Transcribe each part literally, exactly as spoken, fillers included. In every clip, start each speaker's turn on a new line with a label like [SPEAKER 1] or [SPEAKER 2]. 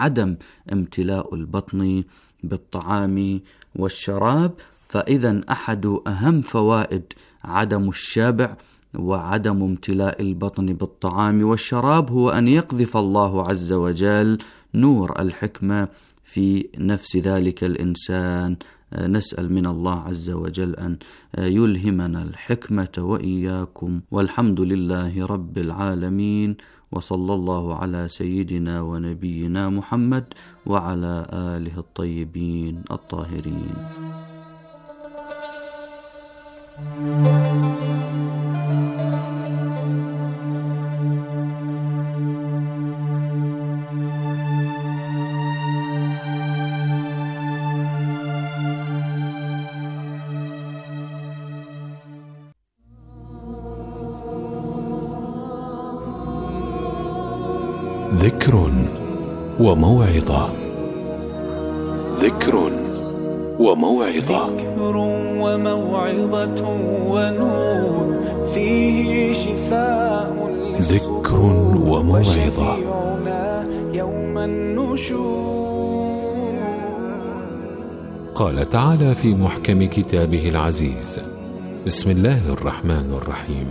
[SPEAKER 1] عدم امتلاء البطن بالطعام والشراب. فإذا أحد أهم فوائد عدم الشبع وعدم امتلاء البطن بالطعام والشراب هو أن يقذف الله عز وجل نور الحكمة في نفس ذلك الإنسان. نسأل من الله عز وجل أن يلهمنا الحكمة وإياكم، والحمد لله رب العالمين، وصلى الله على سيدنا ونبينا محمد وعلى آله الطيبين الطاهرين.
[SPEAKER 2] ذكر وموعظة. ذكر وموعظة.
[SPEAKER 3] ذكر وموعظة ونور فيه شفاء
[SPEAKER 2] ذكر وموعظة.
[SPEAKER 3] يوم النشور.
[SPEAKER 2] قال تعالى في محكم كتابه العزيز: بسم الله الرحمن الرحيم: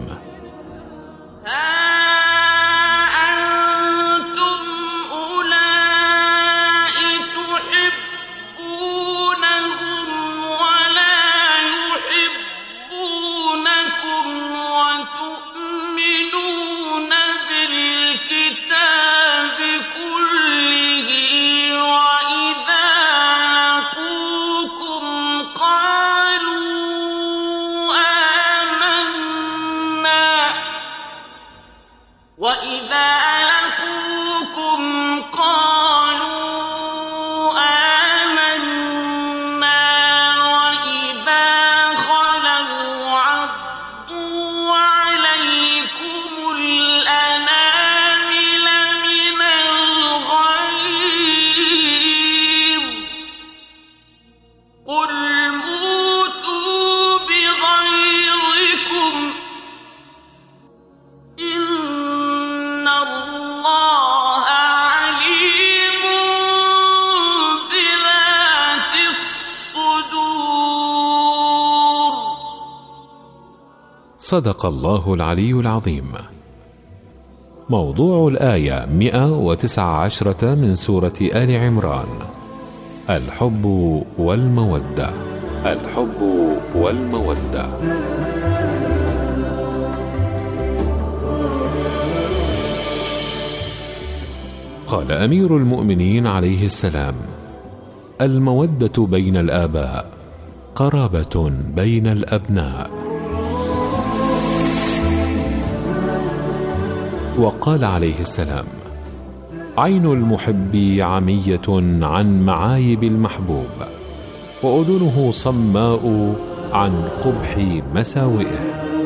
[SPEAKER 3] وإذا لقوكم قالوا آمنا وإذا خلوا عضوا عليكم الأنامل من الغيظ قل موتوا بغيظكم
[SPEAKER 2] صدق الله العلي العظيم. موضوع الآية مئة وتسعة عشرة من سورة آل عمران: الحب والمودة. الحب والمودة. قال أمير المؤمنين عليه السلام: المودة بين الآباء قرابة بين الأبناء. وقال عليه السلام: عين المحب عمية عن معايب المحبوب، وأذنه صماء عن قبح مساوئه.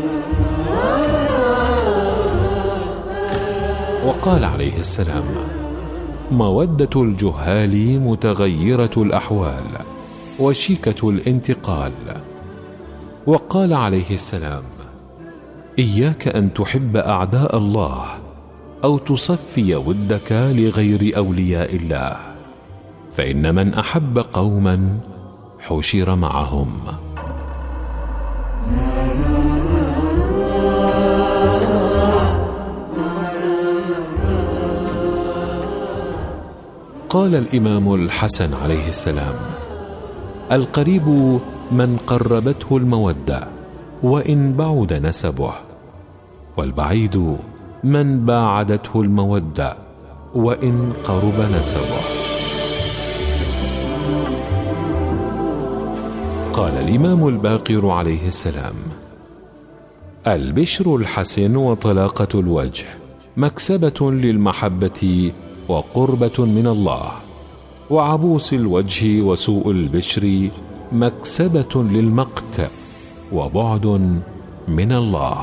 [SPEAKER 2] وقال عليه السلام: مودة الجهال متغيرة الأحوال وشيكة الانتقال. وقال عليه السلام: إياك أن تحب أعداء الله أو تصفي ودك لغير أولياء الله، فإن من أحب قوما حشر معهم. قال الإمام الحسن عليه السلام: القريب من قربته المودة وإن بعد نسبه، والبعيد من باعدته المودة وإن قرب نسبه. قال الإمام الباقر عليه السلام: البشر الحسن وطلاقة الوجه مكسبة للمحبة وقربة من الله، وعبوس الوجه وسوء البشر مكسبة للمقت وبعد من الله.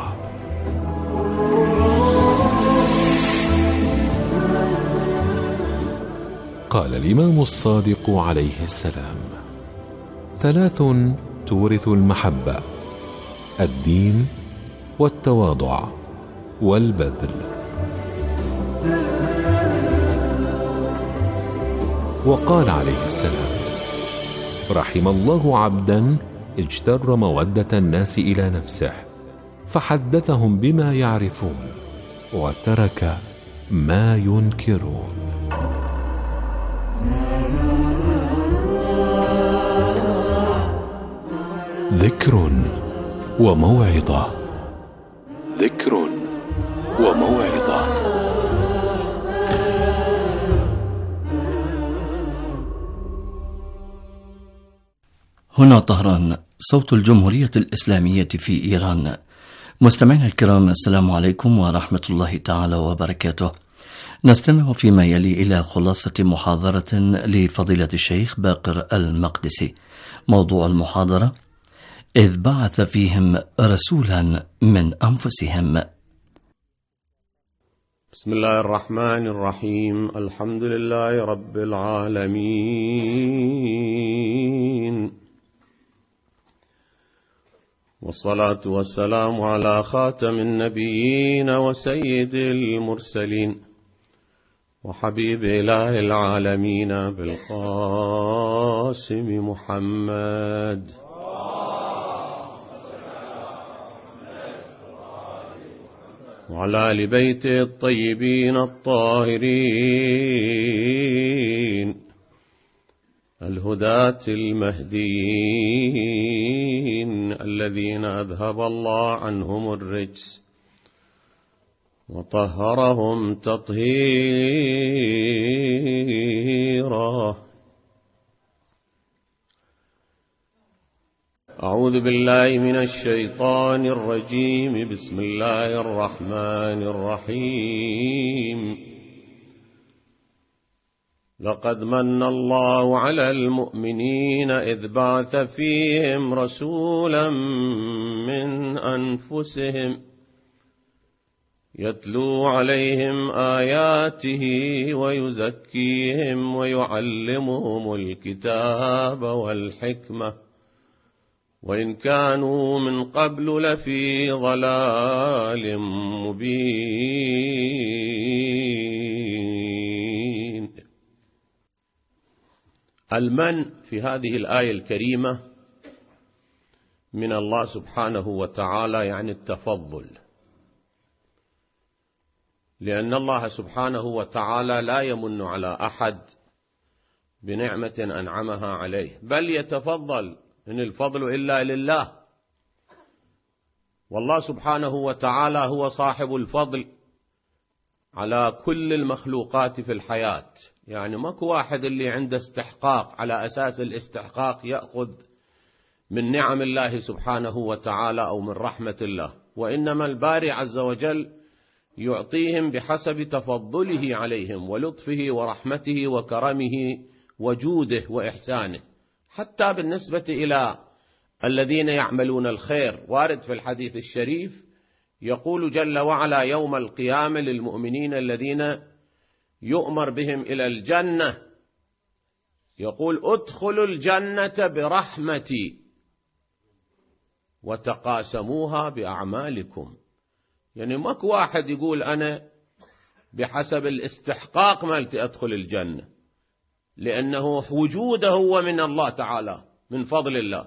[SPEAKER 2] قال الإمام الصادق عليه السلام: ثلاث تورث المحبة: الدين والتواضع والبذل. وقال عليه السلام: رحم الله عبدا اجتر مودة الناس إلى نفسه فحدثهم بما يعرفون وترك ما ينكرون. ذكر وموعظة. ذكر وموعظة.
[SPEAKER 4] هنا طهران، صوت الجمهورية الإسلامية في إيران. مستمعينا الكرام، السلام عليكم ورحمة الله تعالى وبركاته. نستمع فيما يلي إلى خلاصة محاضرة لفضيلة الشيخ باقر المقدسي. موضوع المحاضرة: إذ بعث فيهم رسولا من أنفسهم.
[SPEAKER 5] بسم الله الرحمن الرحيم. الحمد لله رب العالمين، والصلاة والسلام على خاتم النبيين وسيد المرسلين وحبيب إله العالمين بالقاسم محمد. وعلى آل بيته الطيبين الطاهرين الهداة المهديين الذين أذهب الله عنهم الرجس وطهرهم تطهيرا. أعوذ بالله من الشيطان الرجيم. بسم الله الرحمن الرحيم. لقد من الله على المؤمنين إذ بعث فيهم رسولا من أنفسهم يتلو عليهم آياته ويزكيهم ويعلمهم الكتاب والحكمة وإن كانوا من قبل لفي ضلال مبين. المن في هذه الآية الكريمة من الله سبحانه وتعالى يعني التفضل، لأن الله سبحانه وتعالى لا يمن على أحد بنعمة أنعمها عليه، بل يتفضل، إن الفضل إلا لله. والله سبحانه وتعالى هو صاحب الفضل على كل المخلوقات في الحياة، يعني ماكو واحد اللي عنده استحقاق على أساس الاستحقاق يأخذ من نعم الله سبحانه وتعالى أو من رحمة الله، وإنما الباري عز وجل يعطيهم بحسب تفضله عليهم ولطفه ورحمته وكرمه وجوده وإحسانه. حتى بالنسبة إلى الذين يعملون الخير، وارد في الحديث الشريف يقول جل وعلا يوم القيامة للمؤمنين الذين يؤمر بهم إلى الجنة، يقول ادخلوا الجنة برحمتي وتقاسموها بأعمالكم. يعني ماكو واحد يقول أنا بحسب الاستحقاق مالتي أدخل الجنة، لأنه وجوده هو من الله تعالى، من فضل الله.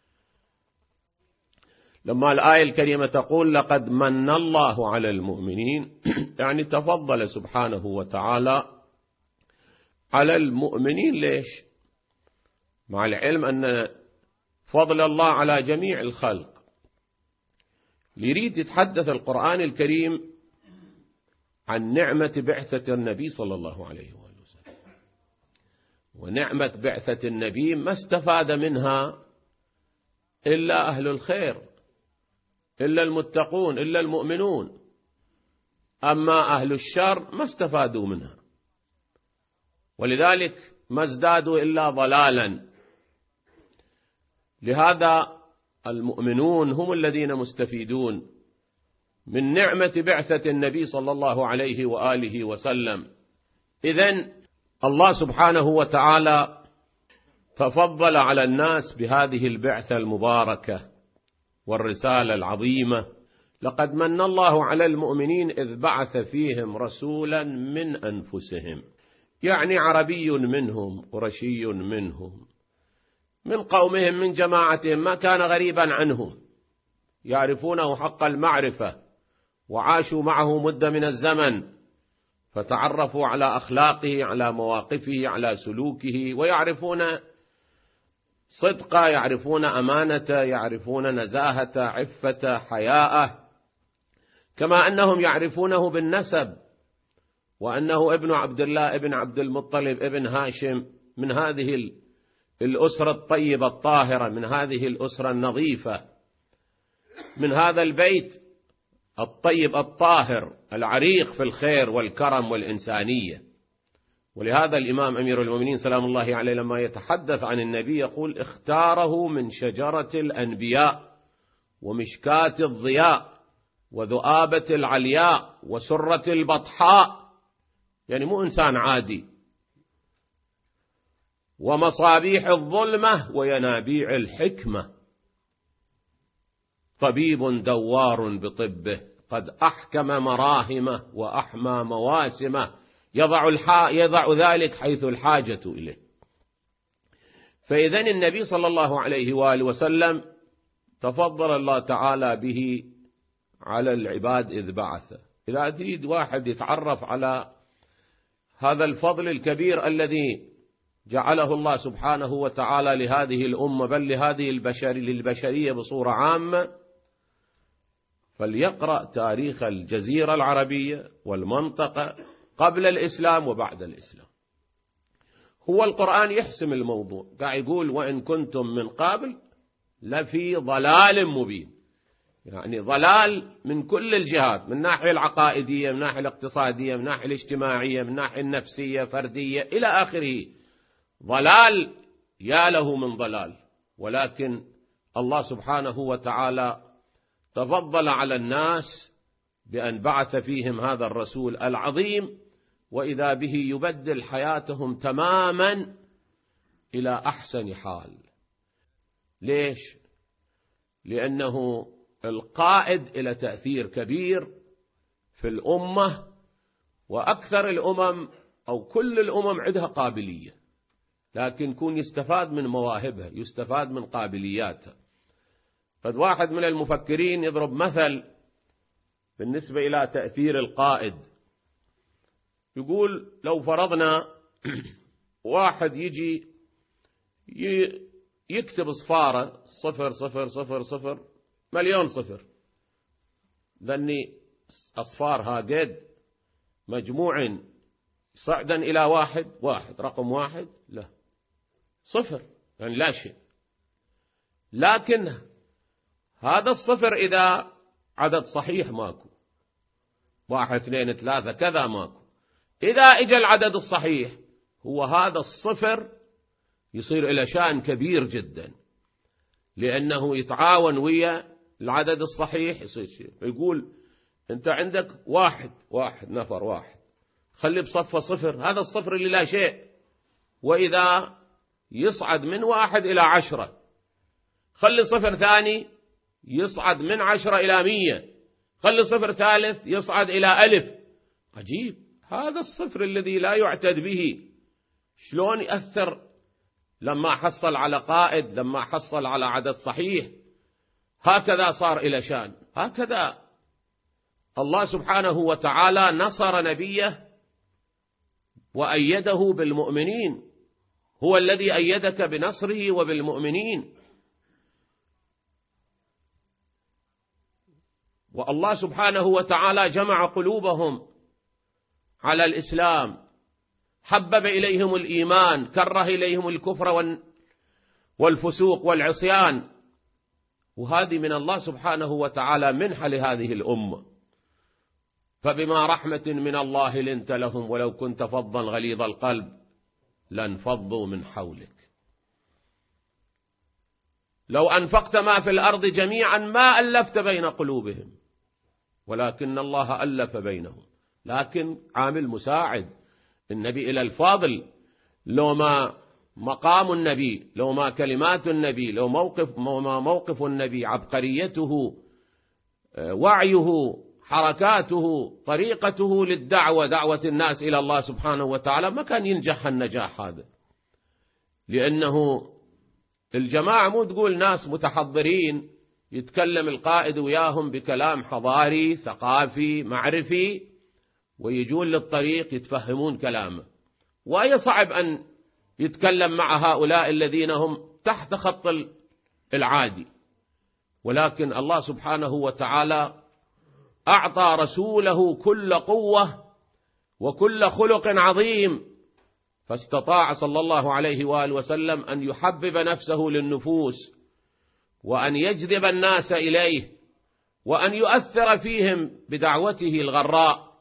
[SPEAKER 5] لما الآية الكريمة تقول لقد من الله على المؤمنين يعني تفضل سبحانه وتعالى على المؤمنين. ليش؟ مع العلم أن فضل الله على جميع الخلق. يريد يتحدث القرآن الكريم عن نعمة بعثة النبي صلى الله عليه وسلم، ونعمة بعثة النبي ما استفاد منها إلا أهل الخير، إلا المتقون، إلا المؤمنون. أما أهل الشر ما استفادوا منها، ولذلك ما ازدادوا إلا ضلالا. لهذا المؤمنون هم الذين مستفيدون من نعمة بعثة النبي صلى الله عليه وآله وسلم. إذن الله سبحانه وتعالى تفضل على الناس بهذه البعثة المباركة والرسالة العظيمة. لقد من الله على المؤمنين إذ بعث فيهم رسولا من أنفسهم. يعني عربي منهم، قرشي منهم، من قومهم، من جماعتهم، ما كان غريبا عنهم، يعرفونه حق المعرفة وعاشوا معه مدة من الزمن، فتعرفوا على أخلاقه، على مواقفه، على سلوكه، ويعرفون صدقه، يعرفون أمانته، يعرفون نزاهته، عفته، حياءه، كما أنهم يعرفونه بالنسب، وأنه ابن عبد الله ابن عبد المطلب ابن هاشم، من هذه الأسرة الطيبة الطاهرة، من هذه الأسرة النظيفة، من هذا البيت الطيب الطاهر العريق في الخير والكرم والإنسانية. ولهذا الإمام أمير المؤمنين سلام الله عليه لما يتحدث عن النبي يقول: اختاره من شجرة الأنبياء ومشكاة الضياء وذؤابة العلياء وسرة البطحاء، يعني مو إنسان عادي، ومصابيح الظلمة وينابيع الحكمة، طبيب دوار بطبه قد أحكم مراهمه وأحمى مواسمه، يضع, الحا يضع ذلك حيث الحاجة إليه. فإذن النبي صلى الله عليه وآله وسلم تفضل الله تعالى به على العباد إذ بعثه. إذا تريد واحد يتعرف على هذا الفضل الكبير الذي جعله الله سبحانه وتعالى لهذه الأمة، بل لهذه البشر للبشرية بصورة عامة، فليقرأ تاريخ الجزيرة العربية والمنطقة قبل الإسلام وبعد الإسلام. هو القرآن يحسم الموضوع، قاعد يقول: وإن كنتم من قبل لفي ضلال مبين، يعني ضلال من كل الجهات، من الناحية العقائدية، من الناحية الاقتصادية، من الناحية الاجتماعية، من الناحية النفسية فردية إلى آخره، ضلال يا له من ضلال. ولكن الله سبحانه وتعالى تفضل على الناس بأن بعث فيهم هذا الرسول العظيم، وإذا به يبدل حياتهم تماما إلى أحسن حال. ليش؟ لأنه القائد إلى تأثير كبير في الأمة، وأكثر الأمم أو كل الأمم عندها قابلية، لكن يكون يستفاد من مواهبها، يستفاد من قابلياتها. قد واحد من المفكرين يضرب مثل بالنسبة إلى تأثير القائد، يقول: لو فرضنا واحد يجي يكتب صفارة صفر صفر صفر صفر مليون صفر، ذني أصفارها قد مجموع صعدا إلى واحد واحد رقم واحد، لا صفر، يعني لا شيء. لكن هذا الصفر إذا عدد صحيح ماكو، واحد اثنين ثلاثة كذا ماكو. إذا إجا العدد الصحيح، هو هذا الصفر يصير إلى شأن كبير جدا، لأنه يتعاون ويا العدد الصحيح يصير شيء. يقول: أنت عندك واحد واحد نفر واحد، خلي بصفة صفر، هذا الصفر اللي لا شيء، وإذا يصعد من واحد إلى عشرة، خلي صفر ثاني يصعد من عشرة إلى مية، خلي صفر ثالث يصعد إلى ألف. عجيب، هذا الصفر الذي لا يعتد به شلون يأثر لما حصل على قائد، لما حصل على عدد صحيح. هكذا صار إلى شان. هكذا الله سبحانه وتعالى نصر نبيه وأيده بالمؤمنين، هو الذي أيدك بنصره وبالمؤمنين. والله سبحانه وتعالى جمع قلوبهم على الإسلام، حبب إليهم الإيمان، كره إليهم الكفر والفسوق والعصيان. وهذه من الله سبحانه وتعالى منحة لهذه الأمة. فبما رحمة من الله لنت لهم ولو كنت فظا غليظ القلب لانفضوا من حولك. لو أنفقت ما في الأرض جميعا ما ألفت بين قلوبهم ولكن الله ألف بينهم. لكن عامل مساعد النبي إلى الفاضل، لو ما مقام النبي، لو ما كلمات النبي، لو موقف ما موقف النبي، عبقريته، وعيه، حركاته طريقته للدعوة دعوة الناس إلى الله سبحانه وتعالى ما كان ينجح النجاح هذا، لأنه الجماعة مو تقول ناس متحضرين يتكلم القائد وياهم بكلام حضاري ثقافي معرفي ويجون للطريق يتفهمون كلامه، وأي صعب أن يتكلم مع هؤلاء الذين هم تحت خط العادي. ولكن الله سبحانه وتعالى أعطى رسوله كل قوة وكل خلق عظيم، فاستطاع صلى الله عليه وآله وسلم أن يحبب نفسه للنفوس وأن يجذب الناس إليه وأن يؤثر فيهم بدعوته الغراء.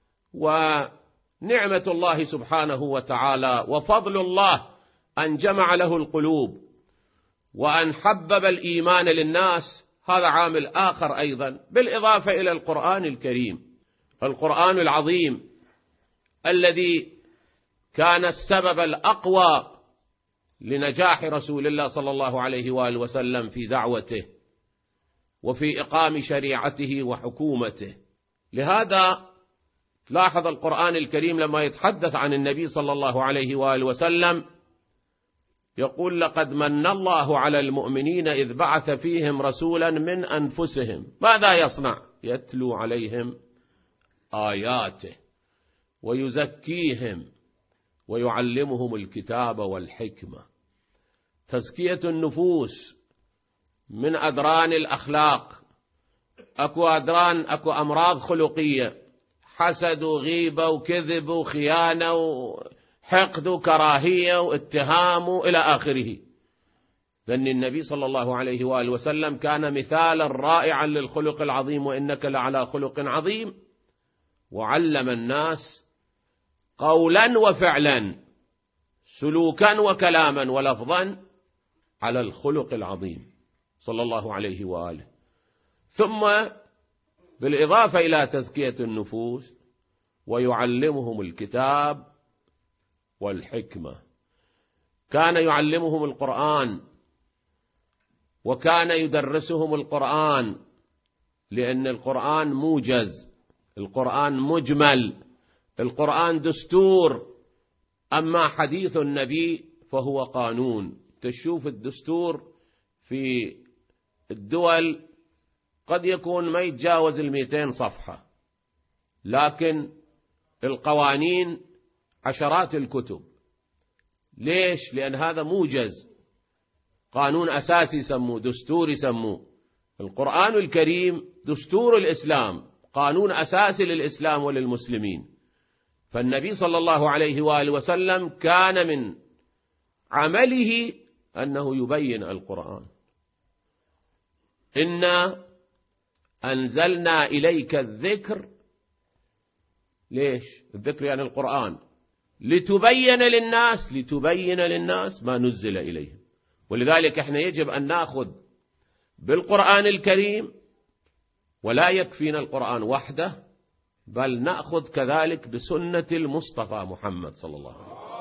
[SPEAKER 5] ونعمة الله سبحانه وتعالى وفضل الله أن جمع له القلوب وأن حبب الإيمان للناس، هذا عامل آخر أيضا، بالإضافة إلى القرآن الكريم، القرآن العظيم الذي كان السبب الأقوى لنجاح رسول الله صلى الله عليه وآله وسلم في دعوته وفي إقام شريعته وحكومته. لهذا تلاحظ القرآن الكريم لما يتحدث عن النبي صلى الله عليه وآله وسلم يقول: لقد من الله على المؤمنين إذ بعث فيهم رسولا من أنفسهم. ماذا يصنع؟ يتلو عليهم آياته ويزكيهم ويعلمهم الكتاب والحكمة. تزكية النفوس من أدران الأخلاق، أكو أدران، أكو أمراض خلقية، حسد وغيبة وكذب وخيانة وحقد وكراهية واتهام إلى آخره. لأن النبي صلى الله عليه وآله وسلم كان مثالا رائعا للخلق العظيم، وإنك لعلى خلق عظيم، وعلم الناس قولا وفعلا، سلوكا وكلاما ولفظا على الخلق العظيم صلى الله عليه وآله. ثم بالإضافة إلى تزكية النفوس ويعلمهم الكتاب والحكمة، كان يعلمهم القرآن وكان يدرسهم القرآن، لأن القرآن موجز، القرآن مجمل، القرآن دستور. أما حديث النبي فهو قانون. تشوف الدستور في الدول قد يكون ما يتجاوز المئتين صفحة، لكن القوانين عشرات الكتب. ليش؟ لأن هذا موجز، قانون أساسي يسموه، دستور يسموه. القرآن الكريم دستور الإسلام، قانون أساسي للإسلام وللمسلمين. فالنبي صلى الله عليه وآله وسلم كان من عمله أنه يبين القرآن. إنا أنزلنا إليك الذكر. ليش؟ الذكر يعني القرآن، لتبين للناس لتبين للناس ما نزل إليهم. ولذلك احنا يجب أن نأخذ بالقرآن الكريم، ولا يكفينا القرآن وحده، بل نأخذ كذلك بسنة المصطفى محمد صلى الله عليه وسلم.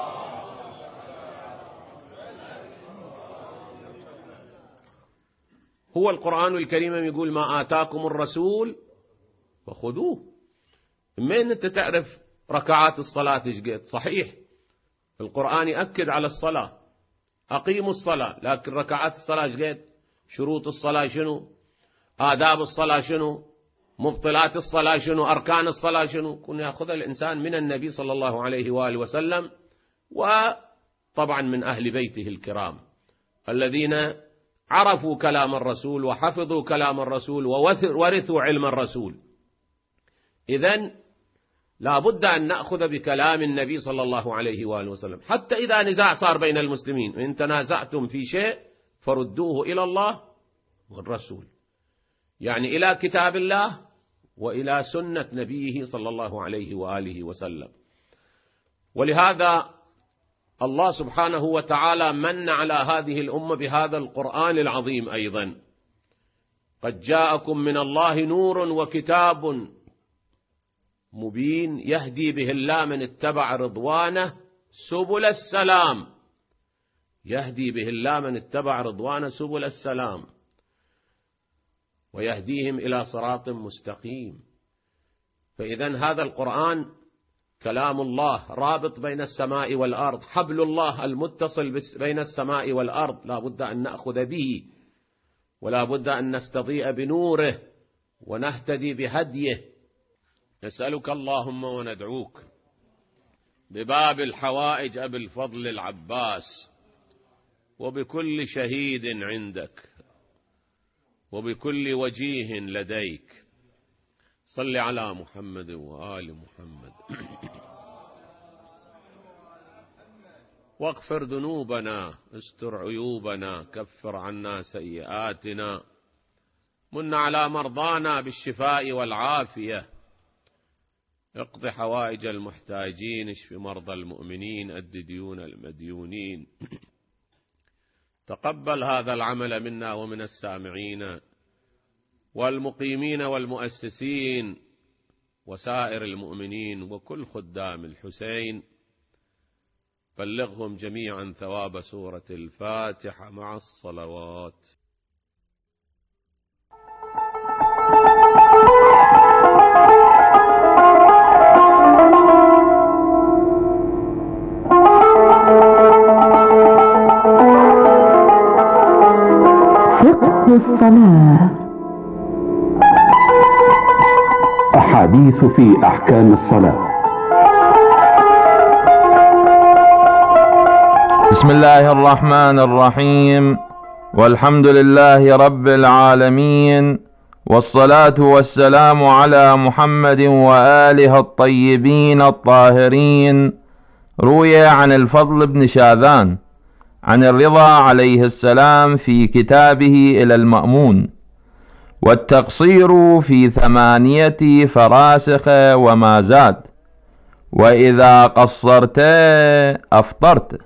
[SPEAKER 5] هو القرآن الكريم يقول: ما آتاكم الرسول فخذوه. من أنت تعرف ركعات الصلاة إيش قد؟ صحيح القرآن يأكد على الصلاة، أقيموا الصلاة، لكن ركعات الصلاة إيش قد؟ شروط الصلاة شنو؟ آداب الصلاة شنو؟ مبطلات الصلاة شنو؟ أركان الصلاة شنو؟ كنا يأخذ الإنسان من النبي صلى الله عليه وآله وسلم، وطبعا من أهل بيته الكرام الذين عرفوا كلام الرسول وحفظوا كلام الرسول وورثوا علم الرسول. إذن لا بد أن نأخذ بكلام النبي صلى الله عليه وآله وسلم، حتى إذا نزاع صار بين المسلمين، إن تنازعتم في شيء فردوه إلى الله والرسول، يعني إلى كتاب الله وإلى سنة نبيه صلى الله عليه وآله وسلم. ولهذا الله سبحانه وتعالى من على هذه الأمة بهذا القرآن العظيم أيضا: قد جاءكم من الله نور وكتاب مبين يهدي به الله من اتبع رضوانه سبل السلام. يهدي به الله من اتبع رضوانه سبل السلام ويهديهم إلى صراط مستقيم. فإذن هذا القرآن كلام الله رابط بين السماء والأرض، حبل الله المتصل بين السماء والأرض، لا بد أن نأخذ به، ولا بد أن نستضيء بنوره ونهتدي بهديه. نسألك اللهم وندعوك بباب الحوائج أبي الفضل العباس، وبكل شهيد عندك، وبكل وجيه لديك، صل على محمد وآل محمد. واغفر ذنوبنا، استر عيوبنا، كفر عنا سيئاتنا، من على مرضانا بالشفاء والعافية، اقض حوائج المحتاجين، اشف مرضى المؤمنين، أد ديون المديونين. تقبل هذا العمل منا ومن السامعين والمقيمين والمؤسسين وسائر المؤمنين وكل خدام الحسين، بلغهم جميعا ثواب سورة الفاتحة مع الصلوات.
[SPEAKER 6] فقه الصلاة.
[SPEAKER 7] أحاديث في أحكام الصلاة.
[SPEAKER 8] بسم الله الرحمن الرحيم، والحمد لله رب العالمين، والصلاة والسلام على محمد وآله الطيبين الطاهرين. روي عن الفضل بن شاذان عن الرضا عليه السلام في كتابه إلى المأمون: والتقصير في ثمانية فراسخ وما زاد، وإذا قصرت أفطرت.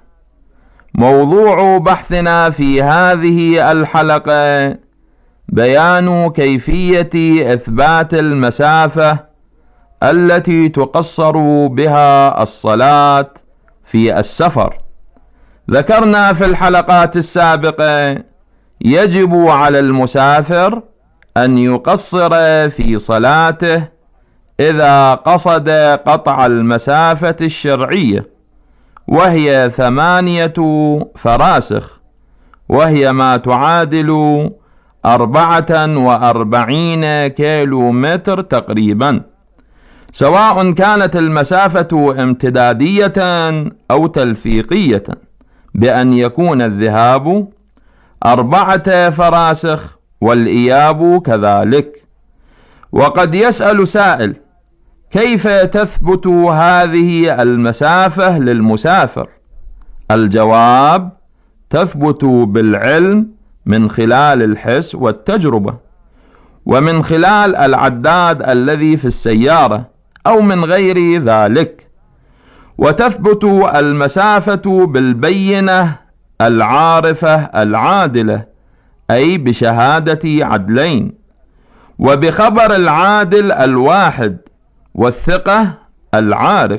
[SPEAKER 8] موضوع بحثنا في هذه الحلقة بيان كيفية إثبات المسافة التي تقصر بها الصلاة في السفر. ذكرنا في الحلقات السابقة يجب على المسافر أن يقصر في صلاته إذا قصد قطع المسافة الشرعية، وهي ثمانية فراسخ، وهي ما تعادل أربعة وأربعين كيلو متر تقريبا، سواء كانت المسافة امتدادية أو تلفيقية، بأن يكون الذهاب أربعة فراسخ والإياب كذلك. وقد يسأل سائل: كيف تثبت هذه المسافة للمسافر؟ الجواب: تثبت بالعلم من خلال الحس والتجربة، ومن خلال العداد الذي في السيارة، أو من غير ذلك. وتثبت المسافة بالبينة العارفة العادلة، أي بشهادة عدلين، وبخبر العادل الواحد، والثقة العارف،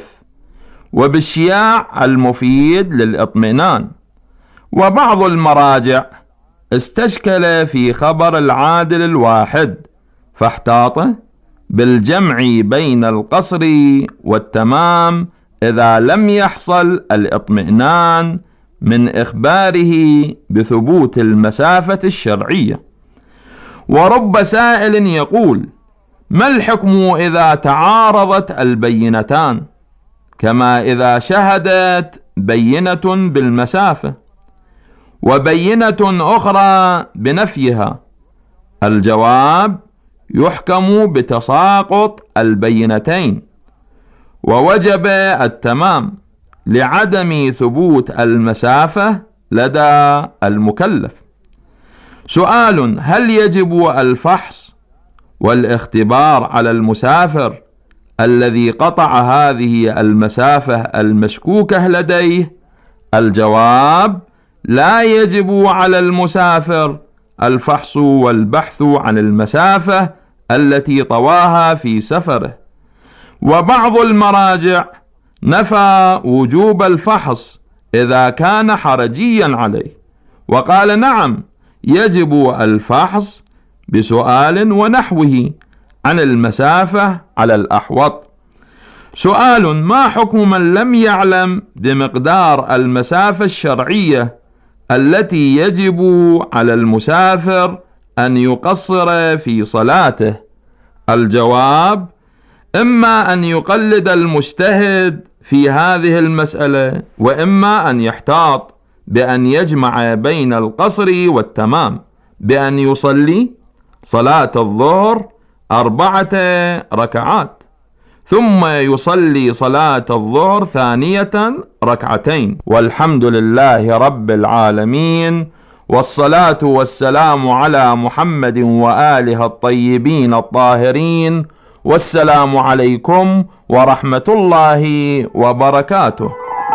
[SPEAKER 8] وبالشياع المفيد للإطمئنان. وبعض المراجع استشكل في خبر العادل الواحد، فاحتاطه بالجمع بين القصر والتمام إذا لم يحصل الإطمئنان من إخباره بثبوت المسافة الشرعية. ورب سائل يقول: ما الحكم إذا تعارضت البينتان، كما إذا شهدت بينة بالمسافة وبينة أخرى بنفيها؟ الجواب: يحكم بتساقط البينتين، ووجب التمام لعدم ثبوت المسافة لدى المكلف. سؤال: هل يجب الفحص والاختبار على المسافر الذي قطع هذه المسافة المشكوكة لديه؟ الجواب: لا يجب على المسافر الفحص والبحث عن المسافة التي طواها في سفره. وبعض المراجع نفى وجوب الفحص إذا كان حرجيا عليه، وقال: نعم، يجب الفحص بسؤال ونحوه، عن المسافة على الأحوط. سؤال: ما حكم من لم يعلم بمقدار المسافة الشرعية التي يجب على المسافر أن يقصر في صلاته؟ الجواب: إما أن يقلد المجتهد في هذه المسألة، وإما أن يحتاط بأن يجمع بين القصر والتمام بأن يصلي صلاة الظهر أربعة ركعات ثم يصلي صلاة الظهر ثانية ركعتين. والحمد لله رب العالمين، والصلاة والسلام على محمد وآله الطيبين الطاهرين، والسلام عليكم ورحمة الله وبركاته.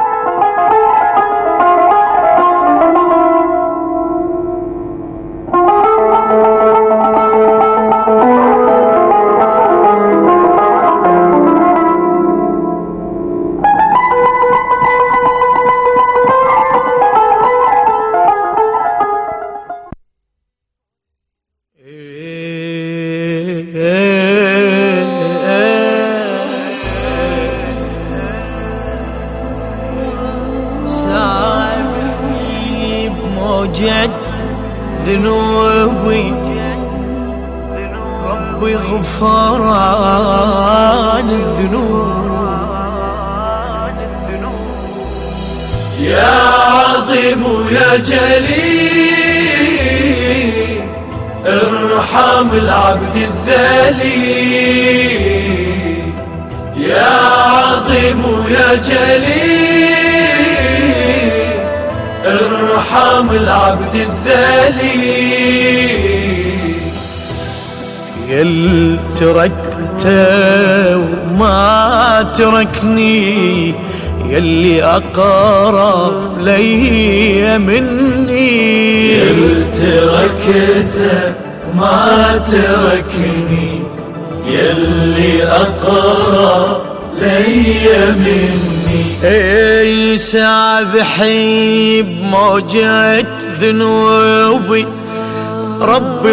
[SPEAKER 9] موجت ذنوبي ربي غفران الذنوب، يا عظيم يا جليل ارحم العبد الذليل، يا عظيم يا جليل ارحم العبد الذليل، يل تركته وما تركني، يلي أقرب لي مني، يل تركته وما تركني، يلي أقرب لي مني، اي سابحي بموجة ذنوبي ربي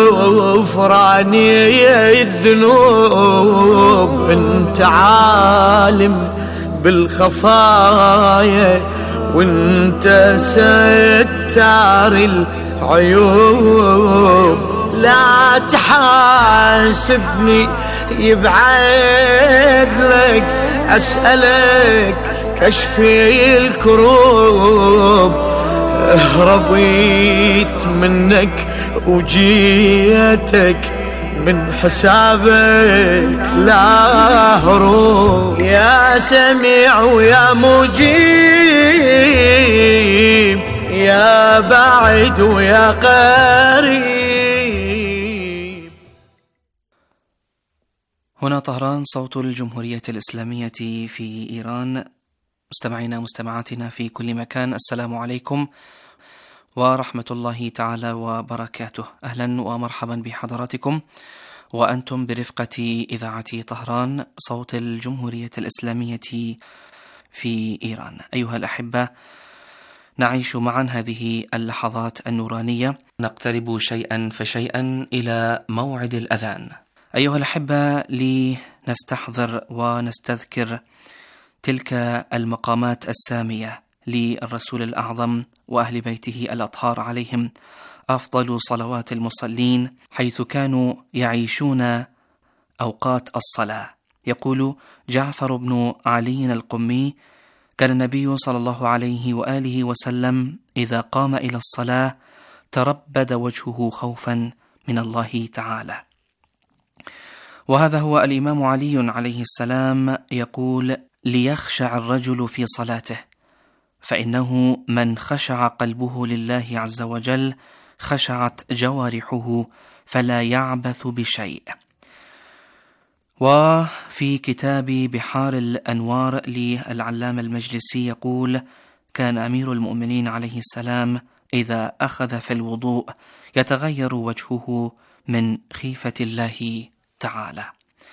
[SPEAKER 9] غفراني الذنوب، انت عالم بالخفايا وانت ستار العيوب، لا تحاسبني يبعد لك، أسألك كشفي الكروب، هربيت منك وجيتك من حسابك لا هروب، يا سميع ويا مجيب، يا بعيد ويا قريب.
[SPEAKER 10] هنا طهران، صوت الجمهورية الإسلامية في إيران. مستمعينا مستمعاتنا في كل مكان، السلام عليكم ورحمة الله تعالى وبركاته. أهلا ومرحبا بحضراتكم وأنتم برفقة إذاعة طهران، صوت الجمهورية الإسلامية في إيران. أيها الأحبة، نعيش معا هذه اللحظات النورانية، نقترب شيئا فشيئا إلى موعد الأذان. أيها الأحبة، لنستحضر ونستذكر تلك المقامات السامية للرسول الأعظم وأهل بيته الأطهار عليهم أفضل صلوات المصلين، حيث كانوا يعيشون أوقات الصلاة. يقول جعفر بن علي القمي: كان النبي صلى الله عليه وآله وسلم إذا قام إلى الصلاة تربد وجهه خوفا من الله تعالى. وهذا هو الإمام علي عليه السلام يقول: ليخشع الرجل في صلاته، فإنه من خشع قلبه لله عز وجل خشعت جوارحه فلا يعبث بشيء. وفي كتاب بحار الأنوار للعلامة المجلسي يقول: كان أمير المؤمنين عليه السلام إذا أخذ في الوضوء يتغير وجهه من خيفة الله تعالى.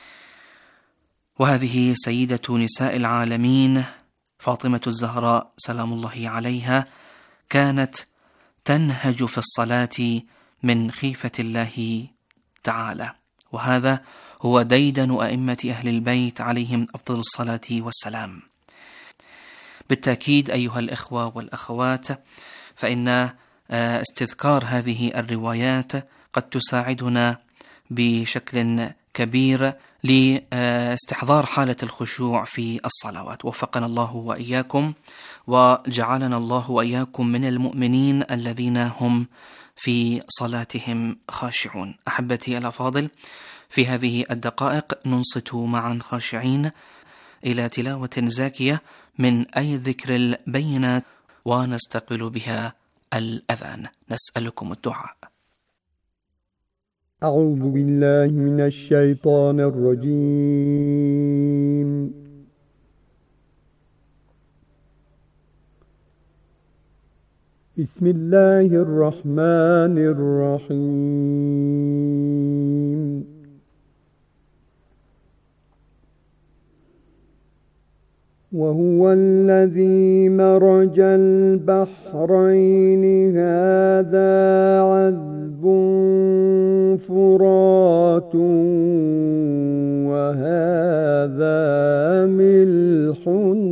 [SPEAKER 10] وهذه سيدة نساء العالمين فاطمة الزهراء سلام الله عليها كانت تنهج في الصلاة من خيفة الله تعالى، وهذا هو ديدن أئمة أهل البيت عليهم أفضل الصلاة والسلام. بالتأكيد أيها الإخوة والأخوات، فإن استذكار هذه الروايات قد تساعدنا بشكل كبير لاستحضار حالة الخشوع في الصلوات. وفقنا الله وإياكم، وجعلنا الله وإياكم من المؤمنين الذين هم في صلاتهم خاشعون. أحبتي الأفاضل، في هذه الدقائق ننصت معا خاشعين إلى تلاوة زاكية من أي ذكر البينات، ونستقبل بها الأذان. نسألكم الدعاء.
[SPEAKER 11] أعوذ بالله من الشيطان الرجيم. بسم الله الرحمن الرحيم. وهو الذي مرج البحرين هذا عذب فرات وهذا ملح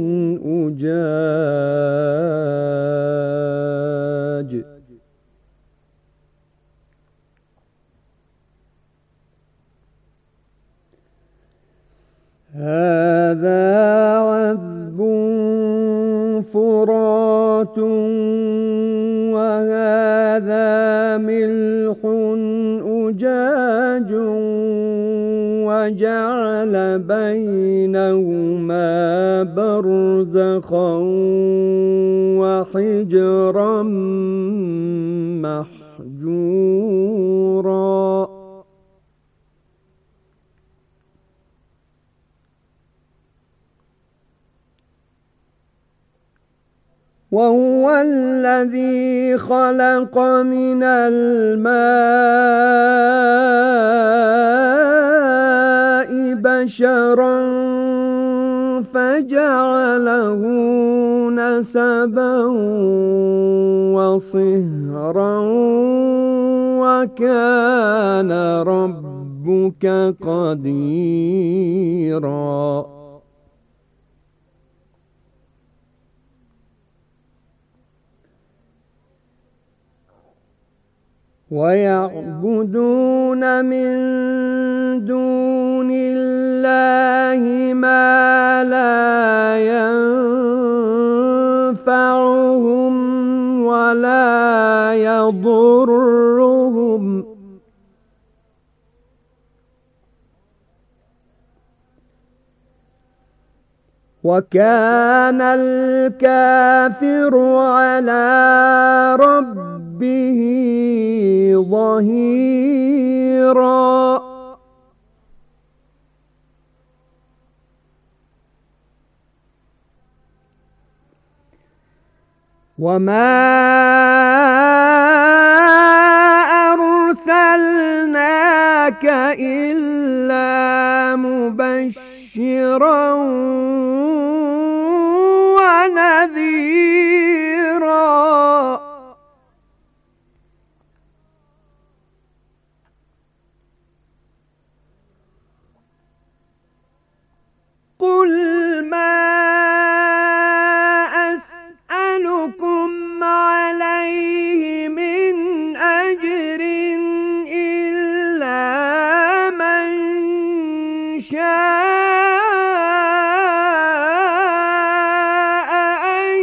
[SPEAKER 11] أجاج هذا عذب فرات وهذا ملح أجاج وجعل بينهما برزخا وحجرا محجورا. وهو الذي خلق من الماء بشرا فجعله نسبا وصهرا وكان ربك قديرا. ويعبدون من دون الله ما لا ينفعهم ولا يضرهم وكان الكافر على ربه ظهيرا. وما أرسلناك إلا مبشرا ونذيرا. قل ما أسألكم عليه من أجر إلا من شاء أن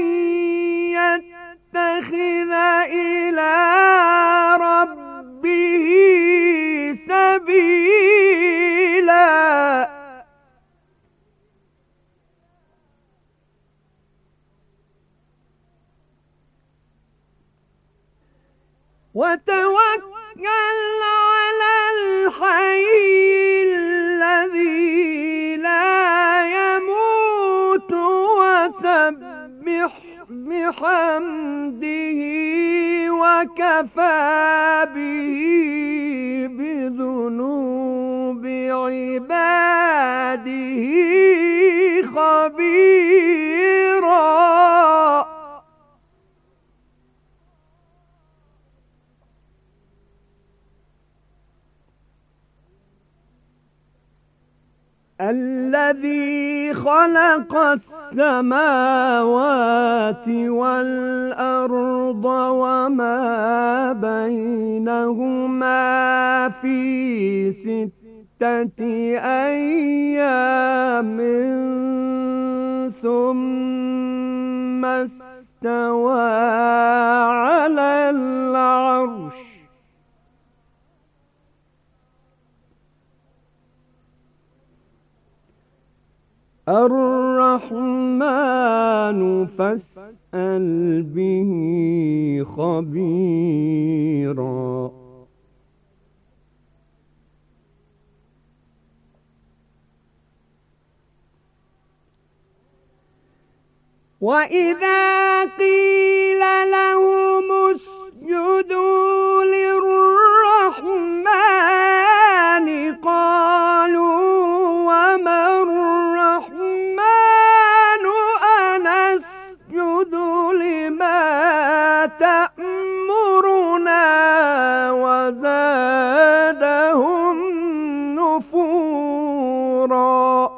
[SPEAKER 11] يتخذ إلى ربه سبيلا. وتوكل على الحي الذي لا يموت وسبح بحمده وكفى به بذنوب عباده خبيرا. الذي خلق السماوات والأرض وما بينهما في ستة أيام ثم استوى على العرش الرحمن فاسأل به خبيرا. وإذا قيل لهم اسجدوا للرحمن قالوا وما الرحمن أنسجد لما تأمرنا وزادهم نفورا.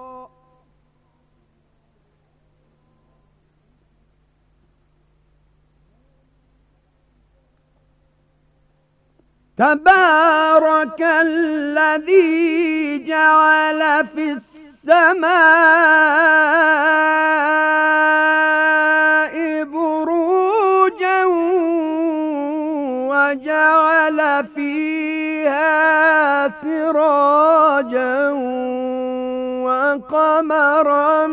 [SPEAKER 11] تبارك الذي جعل في السماء بروجا وجعل فيها سراجا وقمرا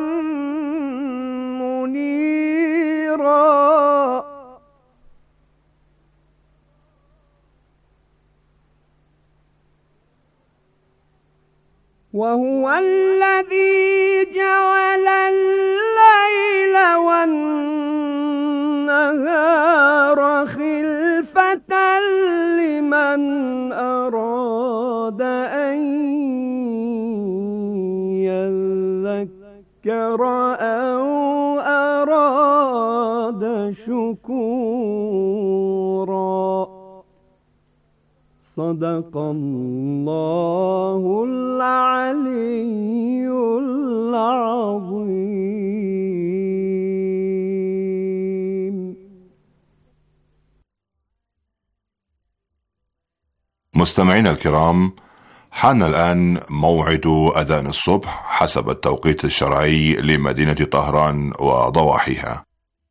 [SPEAKER 11] منيرا. وهو الذي جعل الليل والنهار خلفة لمن أراد أن يذكر أو أراد شكورا. صدق الله العلي العظيم.
[SPEAKER 12] مستمعينا الكرام، حان الآن موعد أذان الصبح حسب التوقيت الشرعي لمدينة طهران وضواحيها.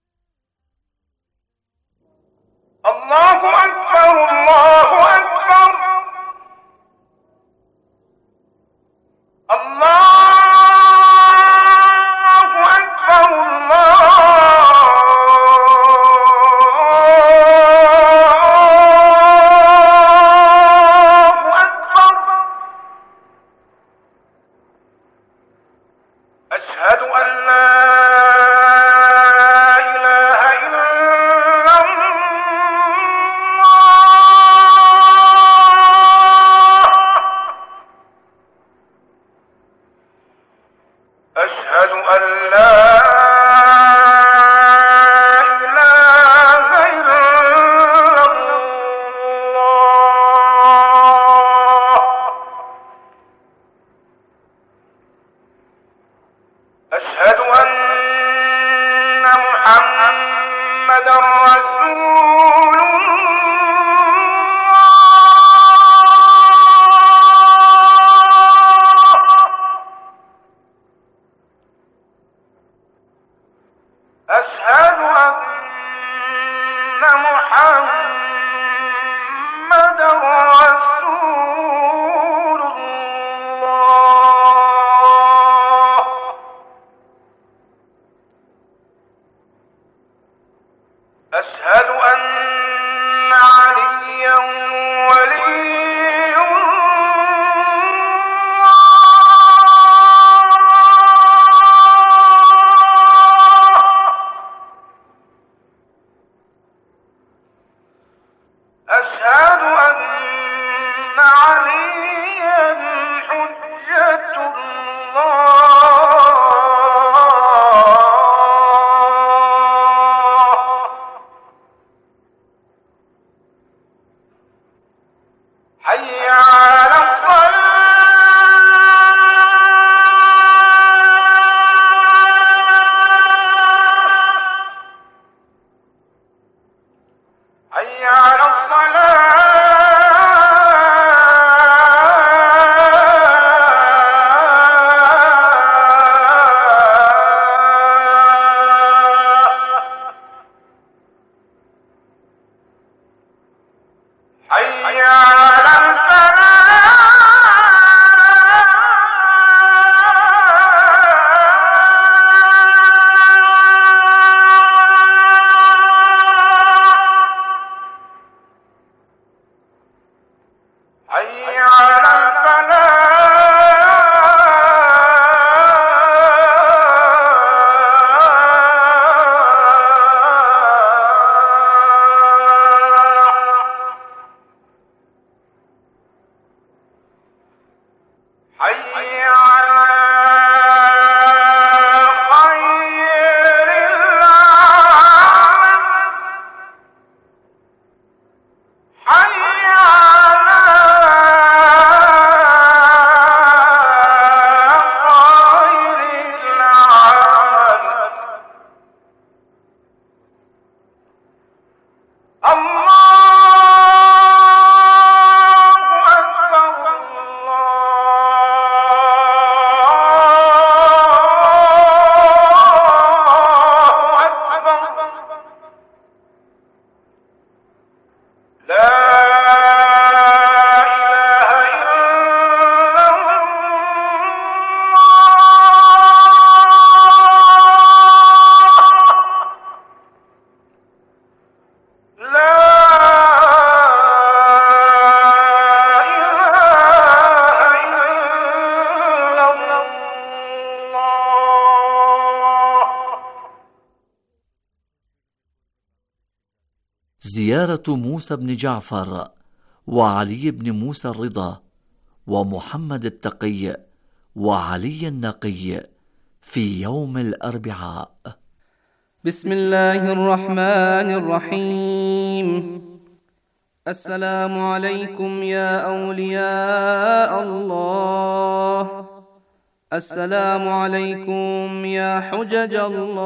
[SPEAKER 3] الله أكبر الله أكبر
[SPEAKER 13] حي على الصلاة
[SPEAKER 4] زيارة موسى بن جعفر وعلي بن موسى الرضا ومحمد التقي وعلي النقي في يوم الأربعاء.
[SPEAKER 13] بسم الله الرحمن الرحيم. السلام عليكم يا أولياء الله، السلام عليكم يا حجج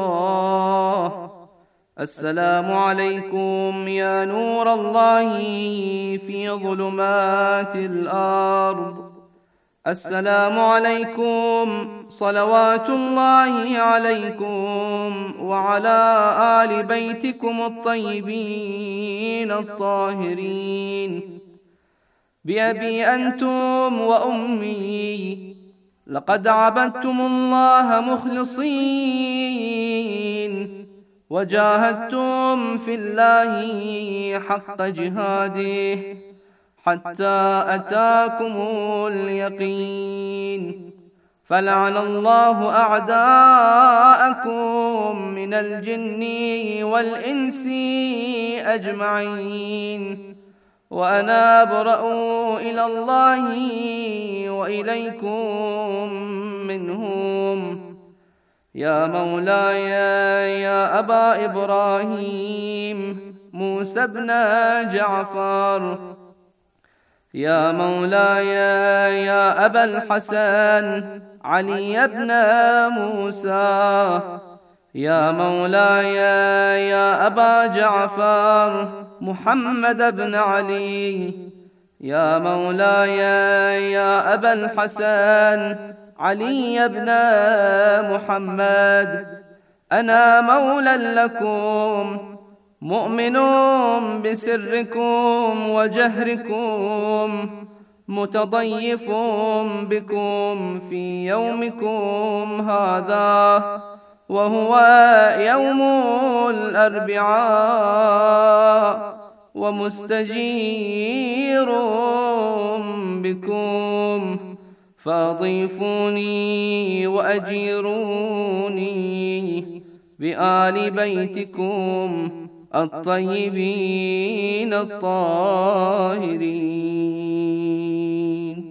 [SPEAKER 13] الله، السلام عليكم يا نور الله في ظلمات الأرض، السلام عليكم صلوات الله عليكم وعلى آل بيتكم الطيبين الطاهرين. بأبي أنتم وأمي لقد عبدتم الله مخلصين وجاهدتم في الله حق جهاده حتى أتاكم اليقين. فلعن الله أعداءكم من الجن والإنس أجمعين، وأنا أبرأ إلى الله وإليكم منهم. يا مولاي يا أبا إبراهيم موسى بن جعفر، يا مولاي يا أبا الحسن علي بن موسى، يا مولاي يا أبا جعفر محمد بن علي، يا مولاي يا أبا الحسن علي بن محمد. أنا مولى لكم مؤمن بسركم وجهركم، متضيف بكم في يومكم هذا وهو يوم الأربعاء، ومستجير بكم، فاضيفوني وأجيروني بآل بيتكم الطيبين الطاهرين.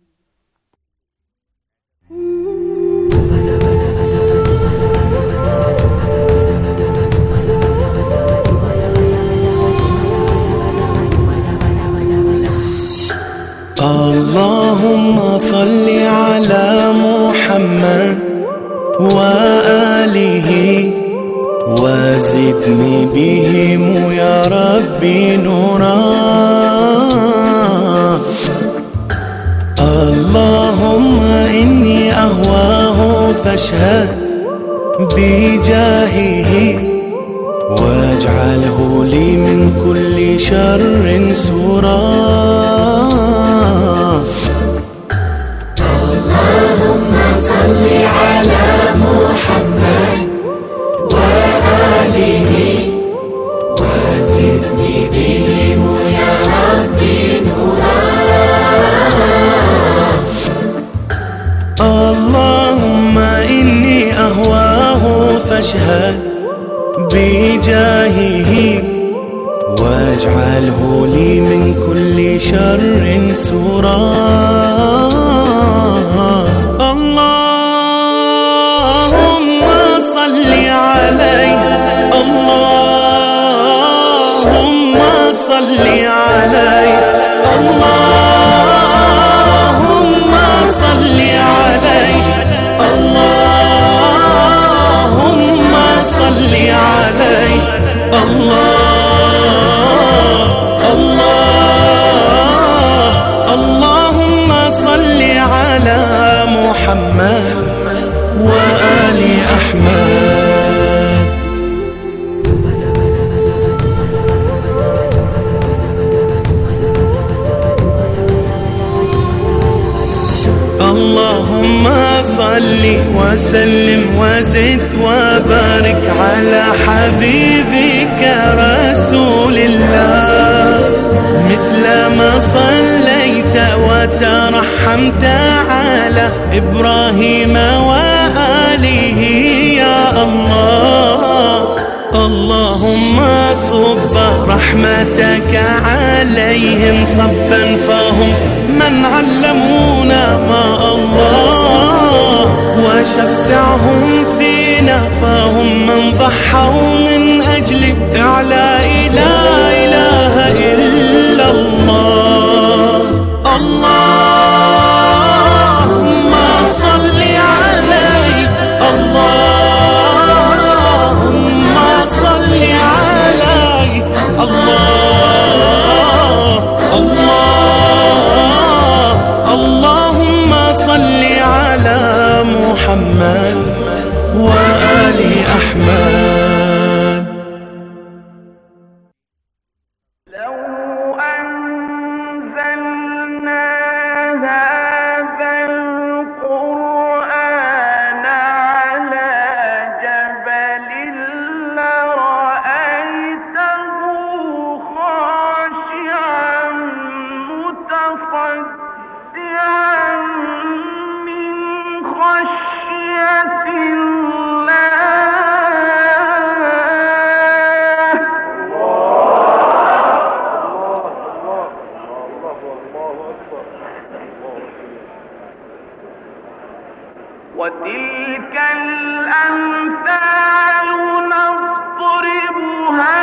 [SPEAKER 9] اللهم صل على محمد وآله وزدني بهم يا ربي نورا. اللهم إني أهواه فاشهد بجاهه واجعله لي من كل شر سورا. اللهم صل على محمد وآله وزدني بهم يا ربي نورا. اللهم إني أهواه فاشهد بجاهه واجعله لي من كل شر سورا. اللهم صل عليه اللهم صل عليه اللهم صل عليه اللهم صل عليه الله الله اللهم صل على محمد وآل أحمد. اللهم صل وسلم وزد وبارك على حبيبك رسول الله. مثل ما صليت وترحمت على إبراهيم وآله يا الله. اللهم صب رحمتك عليهم صبا فهم من علمونا ما الله. وشفعهم فينا فهم من ضحوا من أجل إعلاء لا إله إلا الله. اللهم صل عليه اللهم صل عليه الله الله اللهم صل على محمد وآل أحمد.
[SPEAKER 3] وتلك الأمثال نضربها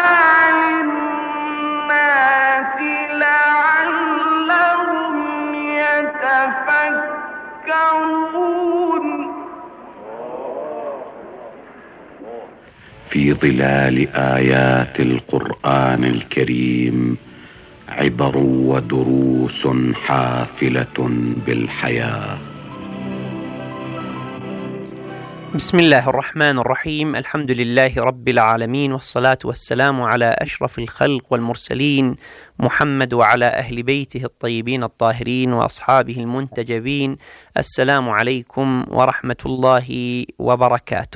[SPEAKER 3] للناس لعلهم يتفكرون.
[SPEAKER 14] في ظلال آيات القرآن الكريم عبر ودروس حافلة بالحياة.
[SPEAKER 15] بسم الله الرحمن الرحيم. الحمد لله رب العالمين، والصلاة والسلام على أشرف الخلق والمرسلين محمد وعلى أهل بيته الطيبين الطاهرين وأصحابه المنتجبين. السلام عليكم ورحمة الله وبركاته.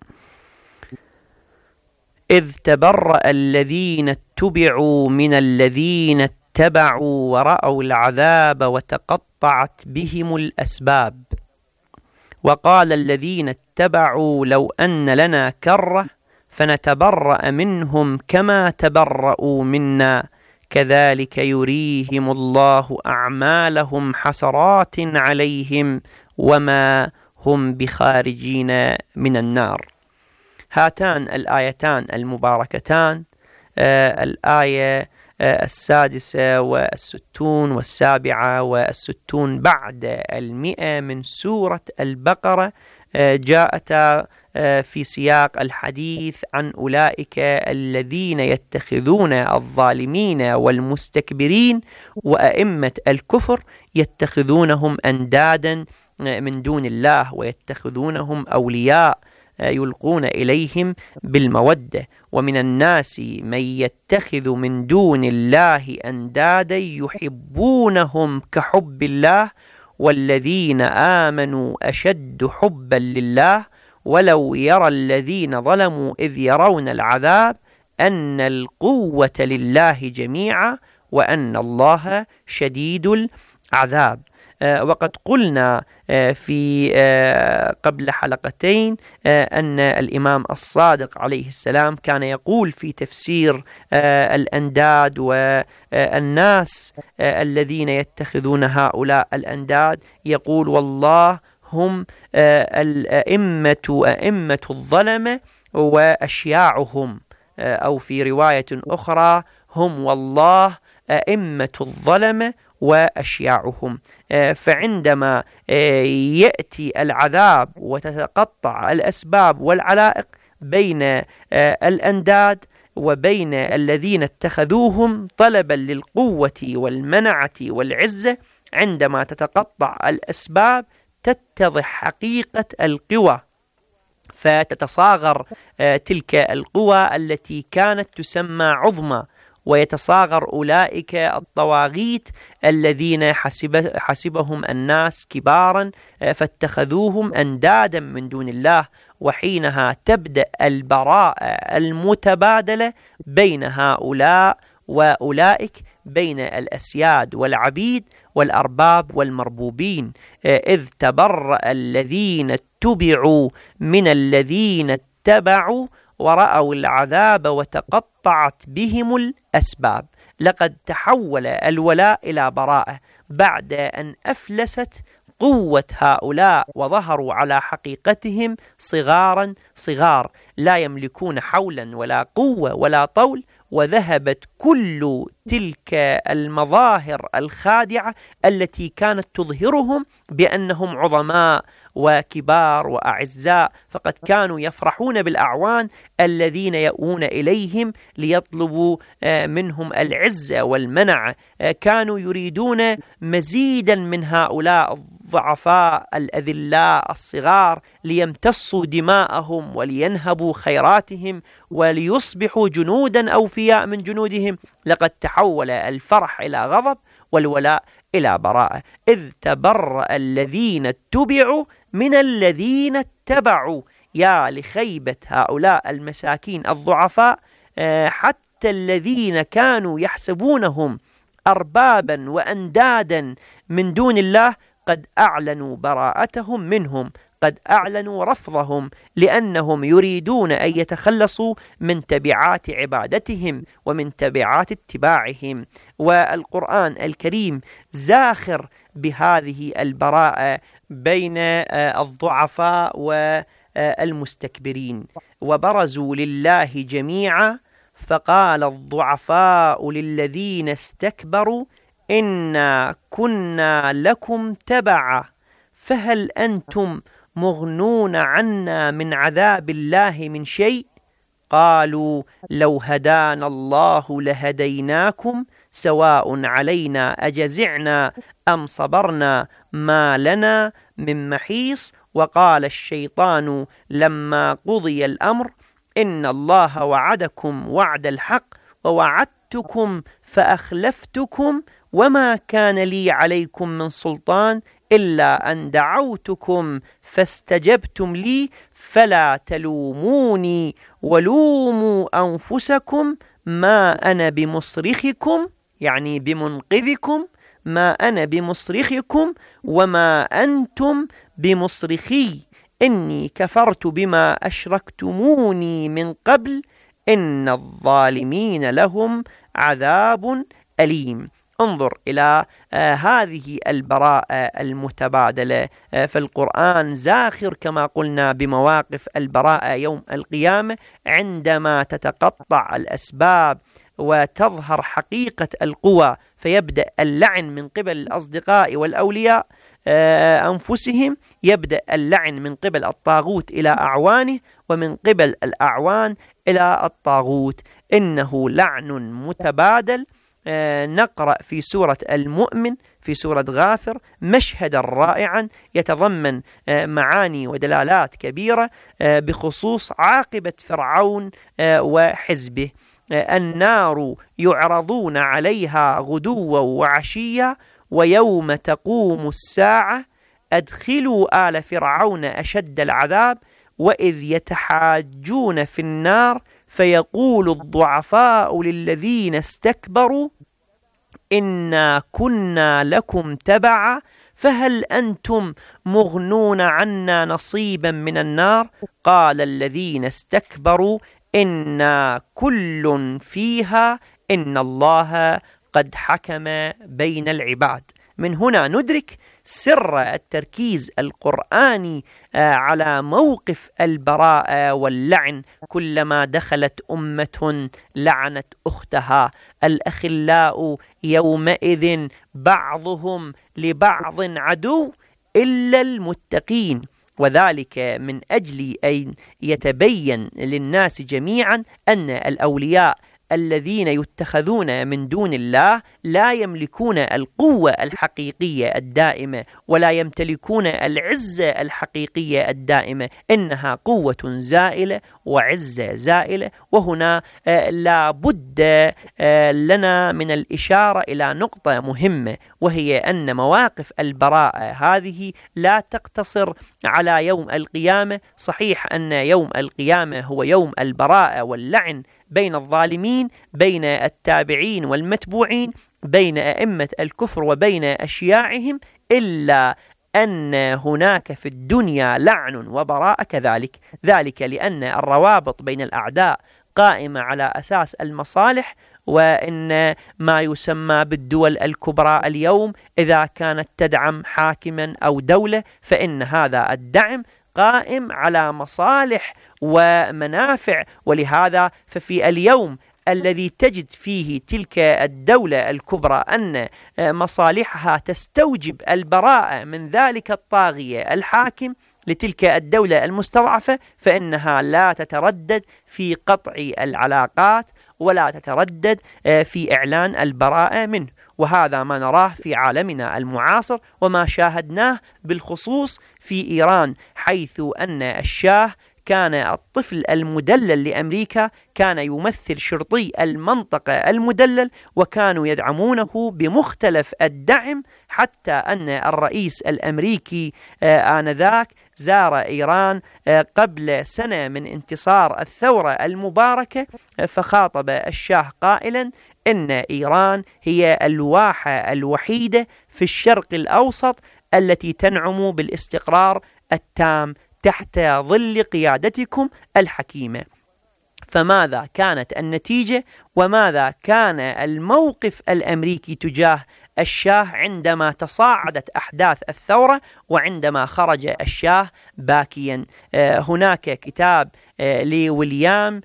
[SPEAKER 15] إذ تبرأ الذين اتبعوا من الذين اتبعوا ورأوا العذاب وتقطعت بهم الأسباب. وقال الذين اتبعوا لو أن لنا كرة فنتبرأ منهم كما تبرأوا منا كذلك يريهم الله أعمالهم حسرات عليهم وما هم بخارجين من النار. هاتان الآيتان المباركتان آه الآية آه السادسة والستون والسابعة والستون بعد المئة من سورة البقرة جاءت في سياق الحديث عن أولئك الذين يتخذون الظالمين والمستكبرين وأئمة الكفر يتخذونهم أندادا من دون الله ويتخذونهم أولياء يلقون إليهم بالمودة. ومن الناس من يتخذ من دون الله أندادا يحبونهم كحب الله والذين آمنوا أشد حبا لله ولو يرى الذين ظلموا إذ يرون العذاب أن القوة لله جميعا وأن الله شديد العذاب. وقد قلنا في قبل حلقتين أن الإمام الصادق عليه السلام كان يقول في تفسير الأنداد والناس الذين يتخذون هؤلاء الأنداد، يقول والله هم الأئمة أئمة الظلمة وأشياعهم، أو في رواية أخرى هم والله أئمة الظلمة وأشياعهم. فعندما يأتي العذاب وتتقطع الأسباب والعلائق بين الأنداد وبين الذين اتخذوهم طلبا للقوة والمنعة والعزة، عندما تتقطع الأسباب تتضح حقيقة القوى، فتتصاغر تلك القوى التي كانت تسمى عظمى، ويتصاغر أولئك الطواغيت الذين حسب حسبهم الناس كبارا فاتخذوهم أندادا من دون الله. وحينها تبدأ البراءة المتبادلة بين هؤلاء وأولئك، بين الأسياد والعبيد والأرباب والمربوبين. إذ تبرأ الذين اتبعوا من الذين اتبعوا ورأوا العذاب وتقطعت بهم الأسباب. لقد تحول الولاء إلى براءة بعد أن أفلست قوة هؤلاء وظهروا على حقيقتهم صغارا صغار، لا يملكون حولا ولا قوة ولا طول، وذهبت كل تلك المظاهر الخادعة التي كانت تظهرهم بأنهم عظماء وكبار وأعزاء، فقد كانوا يفرحون بالأعوان الذين يأوون إليهم ليطلبوا منهم العزة والمنع. كانوا يريدون مزيدا من هؤلاء الضعفاء الأذلاء الصغار ليمتصوا دماءهم ولينهبوا خيراتهم وليصبحوا جنودا أوفياء من جنودهم. لقد تحول الفرح إلى غضب والولاء إلى براءة. إذ تبرأ الذين اتبعوا من الذين اتبعوا. يا لخيبة هؤلاء المساكين الضعفاء، حتى الذين كانوا يحسبونهم أربابا وأندادا من دون الله قد أعلنوا براءتهم منهم، قد أعلنوا رفضهم، لأنهم يريدون أن يتخلصوا من تبعات عبادتهم ومن تبعات اتباعهم. والقرآن الكريم زاخر بهذه البراءة بين الضعفاء والمستكبرين. وبرزوا لله جميعا فقال الضعفاء للذين استكبروا إنا كنا لكم تبعا فهل أنتم مغنون عنا من عذاب الله من شيء؟ قالوا لو هدانا الله لهديناكم سواء علينا أجزعنا أم صبرنا ما لنا من محيص. وقال الشيطان لما قضي الأمر إن الله وعدكم وعد الحق ووعدتكم فأخلفتكم وما كان لي عليكم من سلطان إلا أن دعوتكم فاستجبتم لي فلا تلوموني ولوموا أنفسكم ما أنا بمصرخكم، يعني بمنقذكم، ما أنا بمصرخكم وما أنتم بمصرخي إني كفرت بما أشركتموني من قبل إن الظالمين لهم عذاب أليم. انظر إلى آه هذه البراءة المتبادلة. آه فالقرآن زاخر كما قلنا بمواقف البراءة يوم القيامة عندما تتقطع الأسباب وتظهر حقيقة القوى، فيبدأ اللعن من قبل الأصدقاء والأولياء أنفسهم يبدأ اللعن من قبل الطاغوت إلى أعوانه، ومن قبل الأعوان إلى الطاغوت. إنه لعن متبادل. نقرأ في سورة المؤمن في سورة غافر مشهدا رائعا يتضمن معاني ودلالات كبيرة بخصوص عاقبة فرعون وحزبه. النار يعرضون عليها غدوا وعشيا ويوم تقوم الساعة أدخلوا آل فرعون أشد العذاب وإذ يتحاجون في النار فيقول الضعفاء للذين استكبروا إنا كنا لكم تبعا فهل أنتم مغنون عنا نصيبا من النار قال الذين استكبروا إنا كل فيها إن الله قد حكم بين العباد. من هنا ندرك سر التركيز القرآني على موقف البراءة واللعن. كلما دخلت أمة لعنت أختها، الأخلاء يومئذ بعضهم لبعض عدو إلا المتقين، وذلك من أجل أن يتبين للناس جميعا أن الأولياء الذين يتخذون من دون الله لا يملكون القوة الحقيقية الدائمة ولا يمتلكون العزة الحقيقية الدائمة، إنها قوة زائلة وعزة زائلة. وهنا لا بد لنا من الإشارة إلى نقطة مهمة، وهي أن مواقف البراءة هذه لا تقتصر على يوم القيامة. صحيح أن يوم القيامة هو يوم البراءة واللعن بين الظالمين، بين التابعين والمتبوعين، بين أئمة الكفر وبين أشياعهم، إلا أن هناك في الدنيا لعن وبراءة كذلك. ذلك لأن الروابط بين الأعداء قائمة على أساس المصالح، وإن ما يسمى بالدول الكبرى اليوم إذا كانت تدعم حاكما أو دولة فإن هذا الدعم قائم على مصالح ومنافع. ولهذا ففي اليوم الذي تجد فيه تلك الدولة الكبرى أن مصالحها تستوجب البراءة من ذلك الطاغية الحاكم لتلك الدولة المستضعفة، فإنها لا تتردد في قطع العلاقات ولا تتردد في إعلان البراءة منه. وهذا ما نراه في عالمنا المعاصر وما شاهدناه بالخصوص في إيران، حيث أن الشاه كان الطفل المدلل لأمريكا، كان يمثل شرطي المنطقة المدلل، وكانوا يدعمونه بمختلف الدعم، حتى أن الرئيس الأمريكي آنذاك زار إيران قبل سنة من انتصار الثورة المباركة، فخاطب الشاه قائلا إن إيران هي الواحة الوحيدة في الشرق الأوسط التي تنعم بالاستقرار التام تحت ظل قيادتكم الحكيمة. فماذا كانت النتيجة وماذا كان الموقف الأمريكي تجاه الشاه عندما تصاعدت أحداث الثورة وعندما خرج الشاه باكيا؟ هناك كتاب لويليام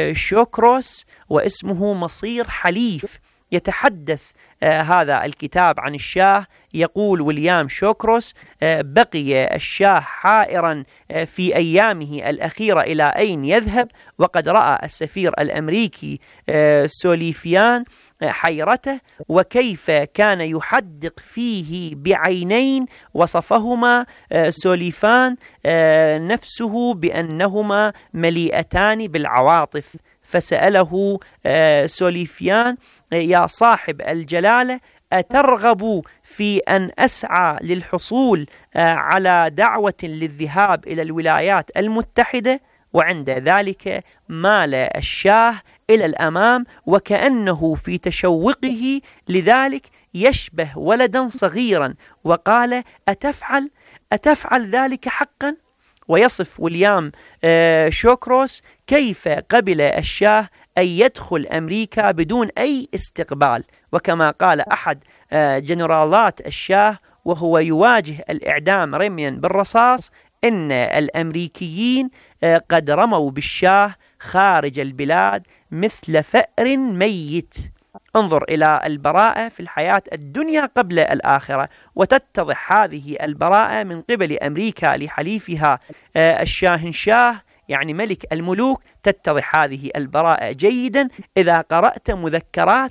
[SPEAKER 15] شوكروس واسمه مصير حليف، يتحدث آه هذا الكتاب عن الشاه. يقول ويليام شوكروس آه بقي الشاه حائرا آه في أيامه الأخيرة إلى أين يذهب، وقد رأى السفير الأمريكي آه سوليفيان آه حيرته وكيف كان يحدق فيه بعينين وصفهما آه سوليفان آه نفسه بأنهما مليئتان بالعواطف. فسأله آه سوليفيان يا صاحب الجلالة أترغب في أن أسعى للحصول آه على دعوة للذهاب إلى الولايات المتحدة؟ وعند ذلك مال الشاه إلى الأمام وكأنه في تشوقه لذلك يشبه ولدا صغيرا، وقال أتفعل أتفعل ذلك حقا؟ ويصف ويليام آه شوكروس كيف قبل الشاه أن يدخل أمريكا بدون أي استقبال. وكما قال أحد آه جنرالات الشاه وهو يواجه الإعدام رميا بالرصاص إن الأمريكيين آه قد رموا بالشاه خارج البلاد مثل فأر ميت. انظر إلى البراءة في الحياة الدنيا قبل الآخرة، وتتضح هذه البراءة من قبل أمريكا لحليفها الشاهنشاه يعني ملك الملوك. تتضح هذه البراءة جيدا إذا قرأت مذكرات